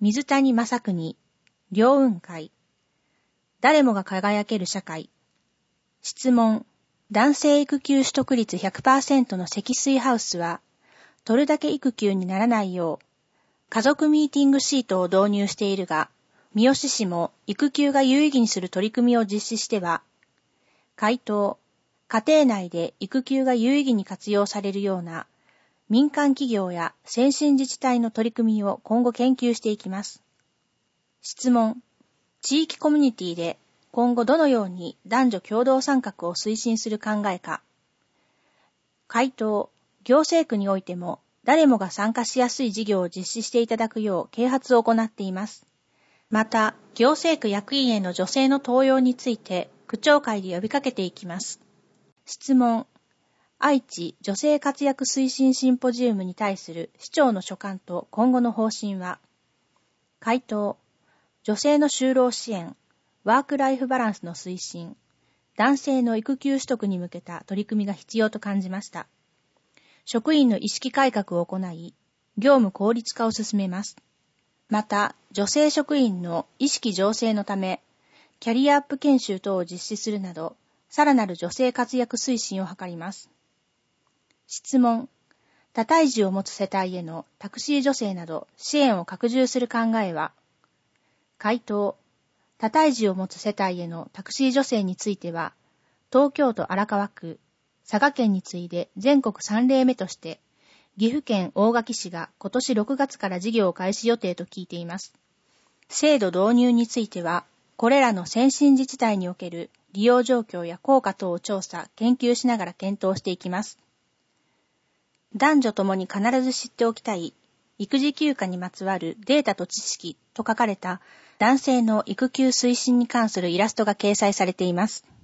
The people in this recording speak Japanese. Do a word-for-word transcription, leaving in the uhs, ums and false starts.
水谷正邦、両雲会。誰もが輝ける社会。質問。男性育休取得率 ひゃくパーセント の積水ハウスは、取るだけ育休にならないよう、家族ミーティングシートを導入しているが、三好市も育休が有意義にする取り組みを実施しては、回答。家庭内で育休が有意義に活用されるような民間企業や先進自治体の取り組みを今後研究していきます。質問。地域コミュニティで今後どのように男女共同参画を推進する考えか。回答。行政区においても誰もが参加しやすい事業を実施していただくよう啓発を行っています。また、行政区役員への女性の登用について区長会で呼びかけていきます。質問。愛知女性活躍推進シンポジウムに対する市長の所感と今後の方針は。回答。女性の就労支援、ワークライフバランスの推進、男性の育休取得に向けた取り組みが必要と感じました。職員の意識改革を行い、業務効率化を進めます。また、女性職員の意識醸成のため、キャリアアップ研修等を実施するなど、さらなる女性活躍推進を図ります。質問。多胎児を持つ世帯へのタクシー助成など支援を拡充する考えは。回答。多胎児を持つ世帯へのタクシー助成については、東京都荒川区、佐賀県に次いで全国さん例目として、岐阜県大垣市が今年ろくがつから事業を開始予定と聞いています。制度導入については、これらの先進自治体における利用状況や効果等を調査、研究しながら検討していきます。男女ともに必ず知っておきたい育児休暇にまつわるデータと知識と書かれた男性の育休推進に関するイラストが掲載されています。